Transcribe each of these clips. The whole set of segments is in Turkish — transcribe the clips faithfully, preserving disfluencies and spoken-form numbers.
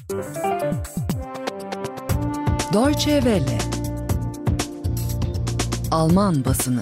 Deutsche Welle. Alman basını.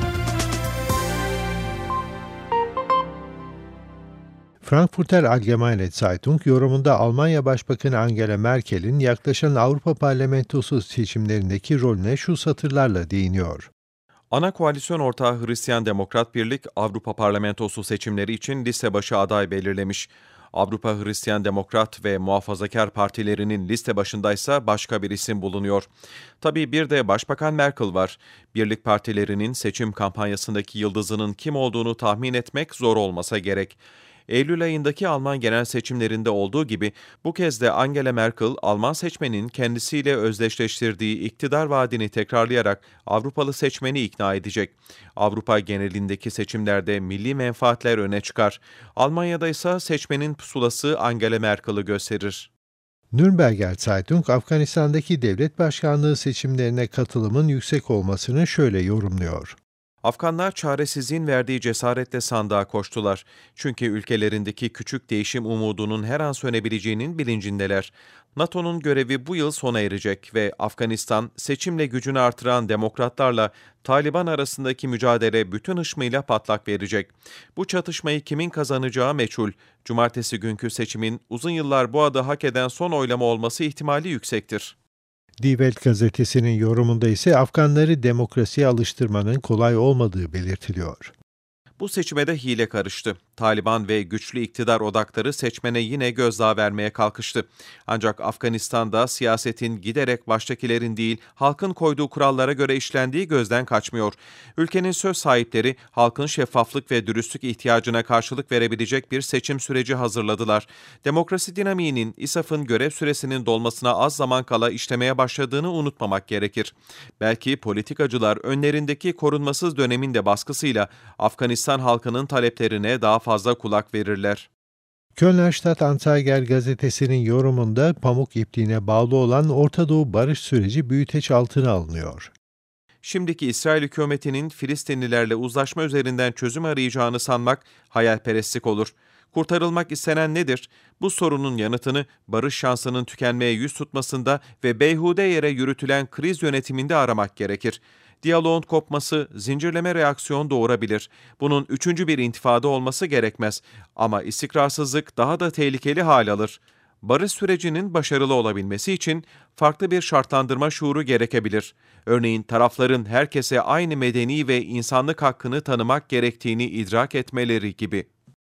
Frankfurter Allgemeine Zeitung yorumunda Almanya Başbakanı Angela Merkel'in yaklaşan Avrupa Parlamentosu seçimlerindeki rolüne şu satırlarla değiniyor. Ana koalisyon ortağı Hristiyan Demokrat Birlik, Avrupa Parlamentosu seçimleri için liste başı aday belirlemiş. Avrupa Hristiyan Demokrat ve Muhafazakar partilerinin liste başındaysa başka bir isim bulunuyor. Tabii bir de Başbakan Merkel var. Birlik partilerinin seçim kampanyasındaki yıldızının kim olduğunu tahmin etmek zor olmasa gerek. Eylül ayındaki Alman genel seçimlerinde olduğu gibi bu kez de Angela Merkel, Alman seçmenin kendisiyle özdeşleştirdiği iktidar vaadini tekrarlayarak Avrupalı seçmeni ikna edecek. Avrupa genelindeki seçimlerde milli menfaatler öne çıkar. Almanya'da ise seçmenin pusulası Angela Merkel'ı gösterir. Nürnberger Zeitung, Afganistan'daki devlet başkanlığı seçimlerine katılımın yüksek olmasını şöyle yorumluyor. Afganlar çaresizliğin verdiği cesaretle sandığa koştular. Çünkü ülkelerindeki küçük değişim umudunun her an sönebileceğinin bilincindeler. NATO'nun görevi bu yıl sona erecek ve Afganistan, seçimle gücünü artıran demokratlarla Taliban arasındaki mücadele bütün hışmıyla patlak verecek. Bu çatışmayı kimin kazanacağı meçhul. Cumartesi günkü seçimin uzun yıllar bu adı hak eden son oylama olması ihtimali yüksektir. Die Welt gazetesinin yorumunda ise Afganları demokrasiye alıştırmanın kolay olmadığı belirtiliyor. Bu seçime de hile karıştı. Taliban ve güçlü iktidar odakları seçmene yine gözdağı vermeye kalkıştı. Ancak Afganistan'da siyasetin giderek baştakilerin değil, halkın koyduğu kurallara göre işlendiği gözden kaçmıyor. Ülkenin söz sahipleri halkın şeffaflık ve dürüstlük ihtiyacına karşılık verebilecek bir seçim süreci hazırladılar. Demokrasi dinamiğinin İ S A F'ın görev süresinin dolmasına az zaman kala işlemeye başladığını unutmamak gerekir. Belki politikacılar önlerindeki korunmasız dönemin de baskısıyla Afganistan halkının taleplerine daha fazla kulak verirler. Kölner Stadt-Anzeiger gazetesinin yorumunda pamuk ipliğine bağlı olan Orta Doğu barış süreci büyüteç altına alınıyor. Şimdiki İsrail hükümetinin Filistinlilerle uzlaşma üzerinden çözüm arayacağını sanmak hayalperestlik olur. Kurtarılmak istenen nedir? Bu sorunun yanıtını barış şansının tükenmeye yüz tutmasında ve beyhude yere yürütülen kriz yönetiminde aramak gerekir. Diyaloğun kopması zincirleme reaksiyon doğurabilir. Bunun üçüncü bir intifada olması gerekmez. Ama istikrarsızlık daha da tehlikeli hal alır. Barış sürecinin başarılı olabilmesi için farklı bir şartlandırma şuuru gerekebilir. Örneğin tarafların herkese aynı medeni ve insanlık hakkını tanımak gerektiğini idrak etmeleri gibi.